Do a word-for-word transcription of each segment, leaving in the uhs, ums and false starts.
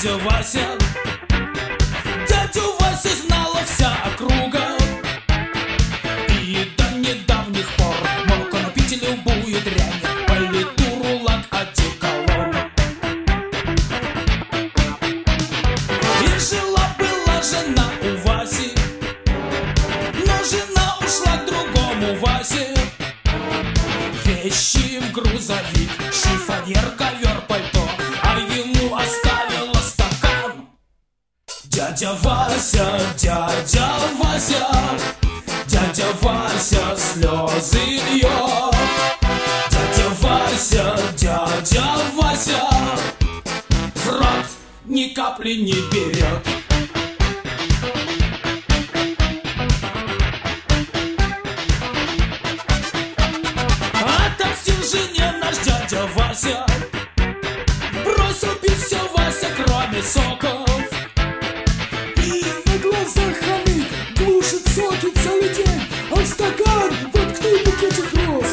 дядя Вася. Дядю Васю знала вся округа, и до недавних пор мог он пить любую дрянь, политуру, лак, одеколон. И жила-была жена у Васи, но жена ушла к другому Васе. Вещи в грузовик, шифонер, ковер, пальто, а ему оставила стакан. Дядя Вася, дядя Вася, дядя Вася слезы льет. Дядя Вася, дядя Вася в рот ни капли не берет. Отомстил жене наш дядя Вася, бросил пить все Вася, кроме соков. И на глазах хамит, глушит соки целый день, а в стакан воткнул букетик роз.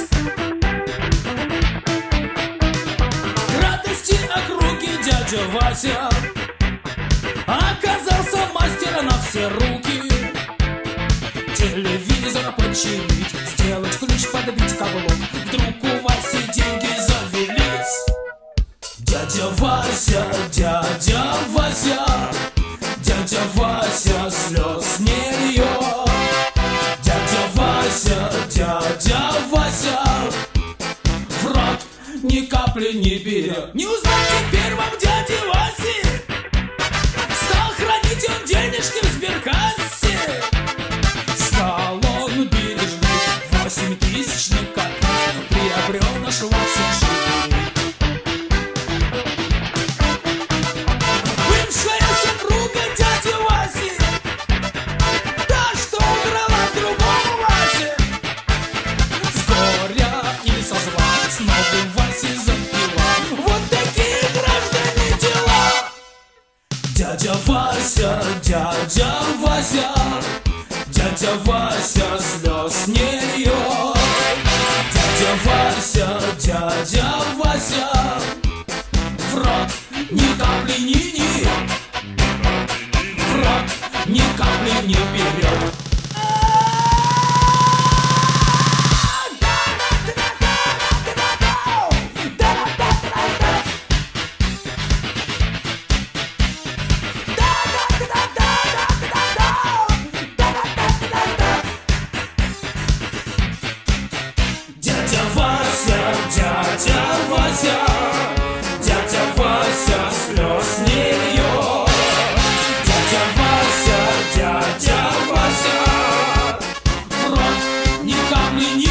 К радости округи дядя Вася оказался мастера на все руки. Телевизор починить, сделать ключ, подбить каблук. Вдруг у Васи деньги завелись. Дядя Вася, дядя Вася, дядя Вася слез не льет. Дядя Вася, дядя Вася в рот ни капли не берет. Не узнать теперь вам дяди Васи, стал хранить он денежки в сберкассе. Стал он бережный, восемь тысяч накопил, приобрел наш Вася жизнь. Бывшая супруга дяди Васи, та, что удрала к другому Васе, с горя или со зла с новым Васей запила. Вот такие граждане дела. Дядя Вася, дядя Вася, дядя Вася слез не льет. Дядя Вася, дядя Вася в рот ни капли не, не в рот ни капли не берет. Дядя Вася, дядя Вася, дядя Вася слез не льет. Дядя Вася, дядя Вася в рот ни капли не